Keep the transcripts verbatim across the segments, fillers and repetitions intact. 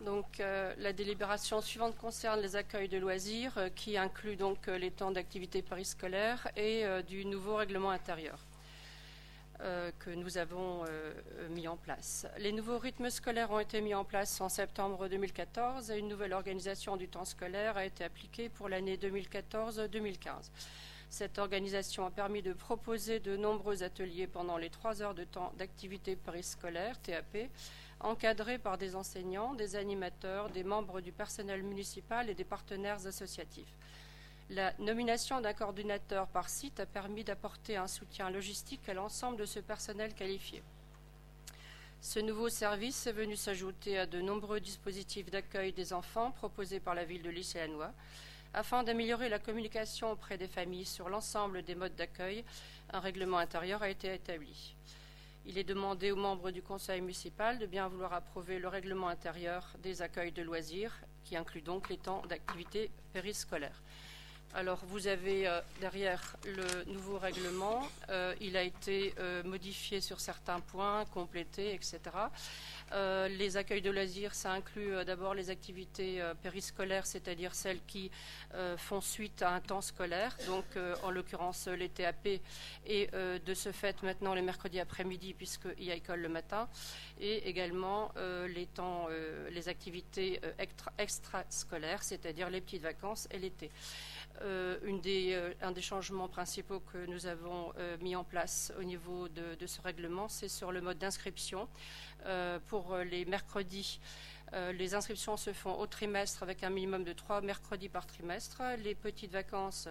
Donc, euh, la délibération suivante concerne les accueils de loisirs euh, qui inclut donc euh, les temps d'activité périscolaire et euh, du nouveau règlement intérieur euh, que nous avons euh, mis en place. Les nouveaux rythmes scolaires ont été mis en place en septembre deux mille quatorze et une nouvelle organisation du temps scolaire a été appliquée pour l'année deux mille quatorze deux mille quinze. Cette organisation a permis de proposer de nombreux ateliers pendant les trois heures de temps d'activité périscolaire, T A P, encadrés par des enseignants, des animateurs, des membres du personnel municipal et des partenaires associatifs. La nomination d'un coordinateur par site a permis d'apporter un soutien logistique à l'ensemble de ce personnel qualifié. Ce nouveau service est venu s'ajouter à de nombreux dispositifs d'accueil des enfants proposés par la ville de Lys-et-Lannoy. Afin d'améliorer la communication auprès des familles sur l'ensemble des modes d'accueil, un règlement intérieur a été établi. Il est demandé aux membres du conseil municipal de bien vouloir approuver le règlement intérieur des accueils de loisirs, qui inclut donc les temps d'activité périscolaire. Alors, vous avez euh, derrière le nouveau règlement. Euh, il a été euh, modifié sur certains points, complété, et cetera. Euh, les accueils de loisirs, ça inclut euh, d'abord les activités euh, périscolaires, c'est-à-dire celles qui euh, font suite à un temps scolaire, donc euh, en l'occurrence les T A P, et euh, de ce fait maintenant les mercredis après-midi, puisqu'il y a école le matin, et également euh, les temps, euh, les activités euh, extra, extrascolaires, c'est-à-dire les petites vacances et l'été. Euh, une des, euh, un des changements principaux que nous avons euh, mis en place au niveau de, de ce règlement, c'est sur le mode d'inscription. Euh, pour les mercredis, euh, les inscriptions se font au trimestre avec un minimum de trois mercredis par trimestre. Les petites vacances,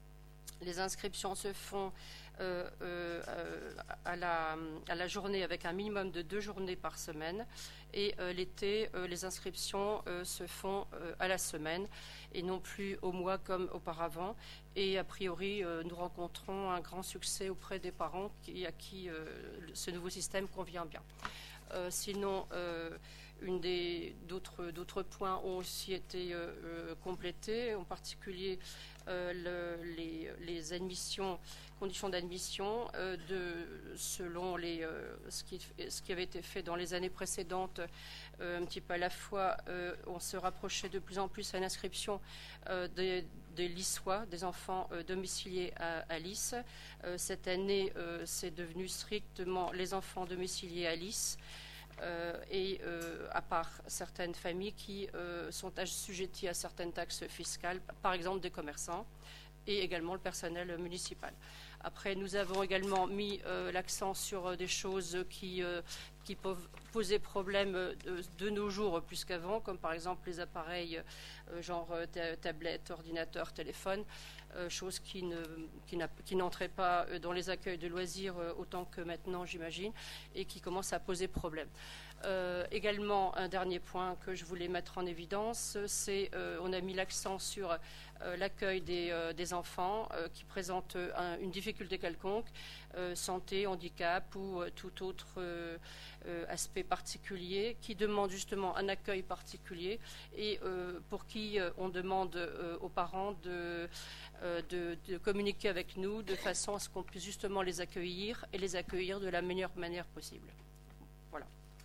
les inscriptions se font euh, euh, à, la, à la journée avec un minimum de deux journées par semaine. Et euh, l'été, euh, les inscriptions euh, se font euh, à la semaine et non plus au mois comme auparavant. Et a priori, euh, nous rencontrons un grand succès auprès des parents qui, à qui euh, ce nouveau système convient bien. Euh, sinon, euh, une des, d'autres, d'autres points ont aussi été euh, euh, complétés, en particulier euh, le, les, les admissions, conditions d'admission, euh, de, selon les, euh, ce, qui, ce qui avait été fait dans les années précédentes, euh, un petit peu à la fois, euh, on se rapprochait de plus en plus à l'inscription euh, des, des Lyssois, des enfants euh, domiciliés à, à Lys. Euh, cette année, euh, c'est devenu strictement les enfants domiciliés à Lys. Euh, et euh, à part certaines familles qui euh, sont assujetties à certaines taxes fiscales, par exemple des commerçants et également le personnel municipal. Après, nous avons également mis euh, l'accent sur euh, des choses qui, euh, qui peuvent poser problème de, de nos jours plus qu'avant, comme par exemple les appareils euh, genre euh, tablette, ordinateur, téléphone, euh, choses qui, ne, qui, n'a, qui n'entraient pas dans les accueils de loisirs euh, autant que maintenant, j'imagine, et qui commencent à poser problème. Euh, également, un dernier point que je voulais mettre en évidence, c'est euh, on a mis l'accent sur euh, l'accueil des, euh, des enfants euh, qui présentent un, une difficulté quelconque, euh, santé, handicap ou euh, tout autre euh, euh, aspect particulier, qui demande justement un accueil particulier et euh, pour qui euh, on demande euh, aux parents de, euh, de, de communiquer avec nous de façon à ce qu'on puisse justement les accueillir et les accueillir de la meilleure manière possible. Voilà.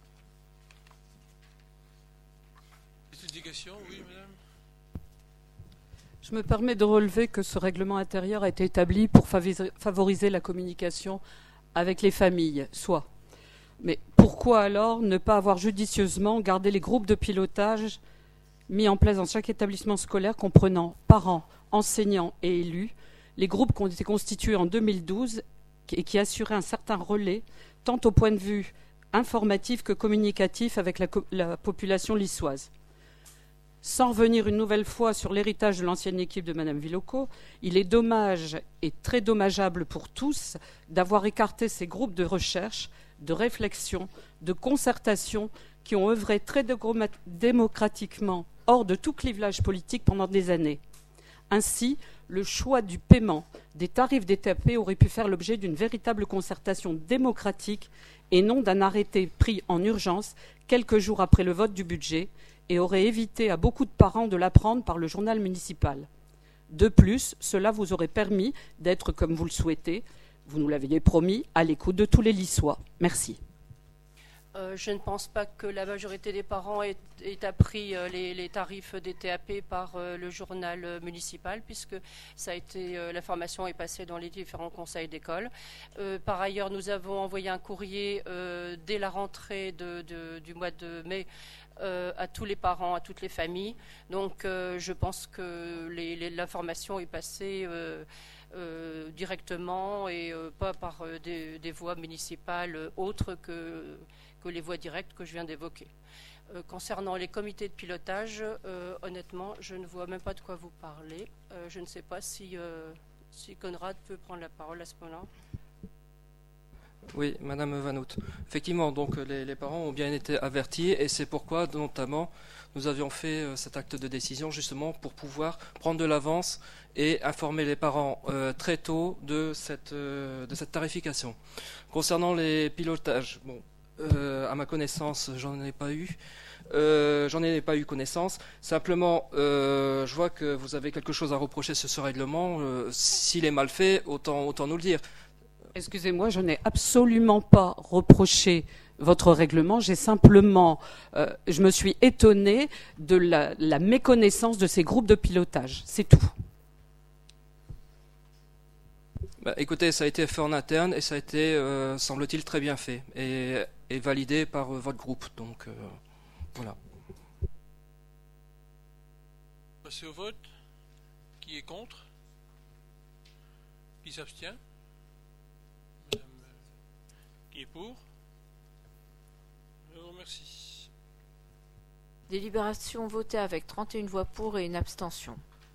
Oui, madame. Je me permets de relever que ce règlement intérieur a été établi pour favoriser la communication avec les familles, soit. Mais pourquoi alors ne pas avoir judicieusement gardé les groupes de pilotage mis en place dans chaque établissement scolaire comprenant parents, enseignants et élus, les groupes qui ont été constitués en deux mille douze et qui assuraient un certain relais, tant au point de vue informatif que communicatif avec la, la population lyssoise. Sans revenir une nouvelle fois sur l'héritage de l'ancienne équipe de Madame Villocco, il est dommage et très dommageable pour tous d'avoir écarté ces groupes de recherche, de réflexion, de concertation qui ont œuvré très démocratiquement hors de tout clivage politique pendant des années. Ainsi, le choix du paiement des tarifs des T A P aurait pu faire l'objet d'une véritable concertation démocratique et non d'un arrêté pris en urgence quelques jours après le vote du budget, et aurait évité à beaucoup de parents de l'apprendre par le journal municipal. De plus, cela vous aurait permis d'être, comme vous le souhaitez, vous nous l'aviez promis, à l'écoute de tous les Lyssois. Merci. Euh, je ne pense pas que la majorité des parents ait, ait appris euh, les, les tarifs des T A P par euh, le journal euh, municipal, puisque ça a été, euh, l'information est passée dans les différents conseils d'école. Euh, par ailleurs, nous avons envoyé un courrier euh, dès la rentrée de, de, du mois de mai euh, à tous les parents, à toutes les familles. Donc, euh, je pense que les, les, l'information est passée euh, euh, directement et euh, pas par euh, des, des voies municipales euh, autres que que les voies directes que je viens d'évoquer. Euh, concernant les comités de pilotage, euh, honnêtement, je ne vois même pas de quoi vous parler. Euh, je ne sais pas si, euh, si Conrad peut prendre la parole à ce moment-là. Oui, Madame Vanout. Effectivement, donc les, les parents ont bien été avertis et c'est pourquoi, notamment, nous avions fait euh, cet acte de décision justement pour pouvoir prendre de l'avance et informer les parents euh, très tôt de cette, euh, de cette tarification. Concernant les pilotages, bon, Euh, à ma connaissance, j'en ai pas eu. Euh, j'en ai pas eu connaissance. Simplement, euh, je vois que vous avez quelque chose à reprocher sur ce règlement. Euh, s'il est mal fait, autant, autant nous le dire. Excusez-moi, je n'ai absolument pas reproché votre règlement. J'ai simplement, euh, je me suis étonnée de la, la méconnaissance de ces groupes de pilotage. C'est tout. Bah, écoutez, ça a été fait en interne et ça a été, euh, semble-t-il, très bien fait et, et validé par euh, votre groupe. Donc, euh, voilà. Passer au vote. Qui est contre? Qui s'abstient? Madame, qui est pour? Je vous remercie. Délibération votée avec trente et une voix pour et une abstention.